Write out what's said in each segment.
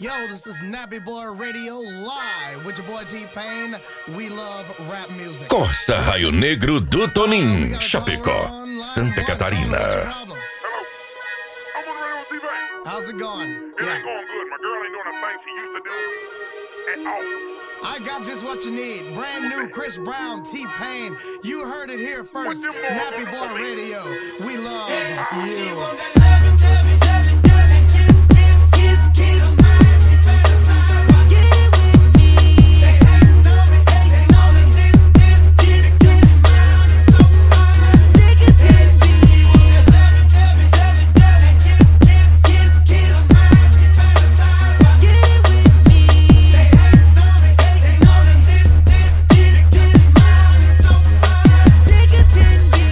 Yo, this is Nappy Boy Radio live with your boy T-Pain. We love rap music. Corsa Raio Negro do Tonim, Chapecó, Santa Catarina. Hello. I'm on the radio with T-Pain. How's it going? It ain't going good. My girl ain't doing the thing she used to do at all. I got just what you need. Brand new Chris Brown, T-Pain. You heard it here first. What them Nappy boys Boy want Radio. We love She you. want that loving, loving, loving, loving, kiss, kiss, kiss, kiss. She fantasize about getting with me. They hating on me, hating on me. This, this smile is so fine. Niggas hit me. She want that loving, loving, loving, loving, kiss, kiss, kiss, kiss. She fantasize about getting with me. They hating on me, hating on me. This smile is so fine. Niggas hit me.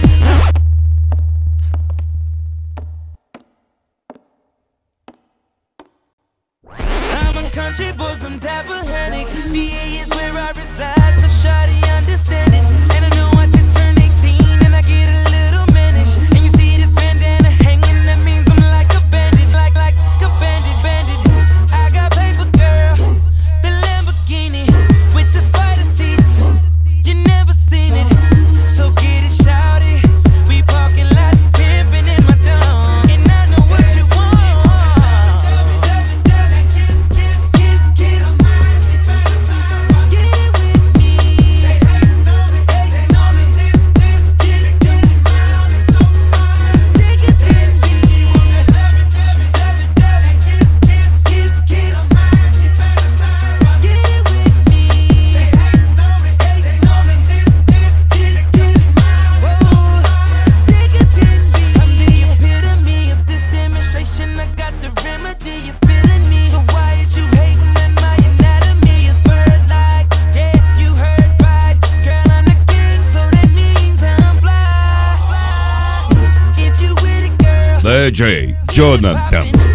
I'm a country boy from Tappahannock. VA is where I reside, so shawty understand it. And I know I just turned 18 and I get a little mannish. And you see this bandana hanging, that means I'm like a bandit, like a bandit. I got paper, girl, the Lamborghini with the spider seats. You never seen it, so get it, shawty. We parking lot pimping in my dome, and I know what you want. DJ Jonathan.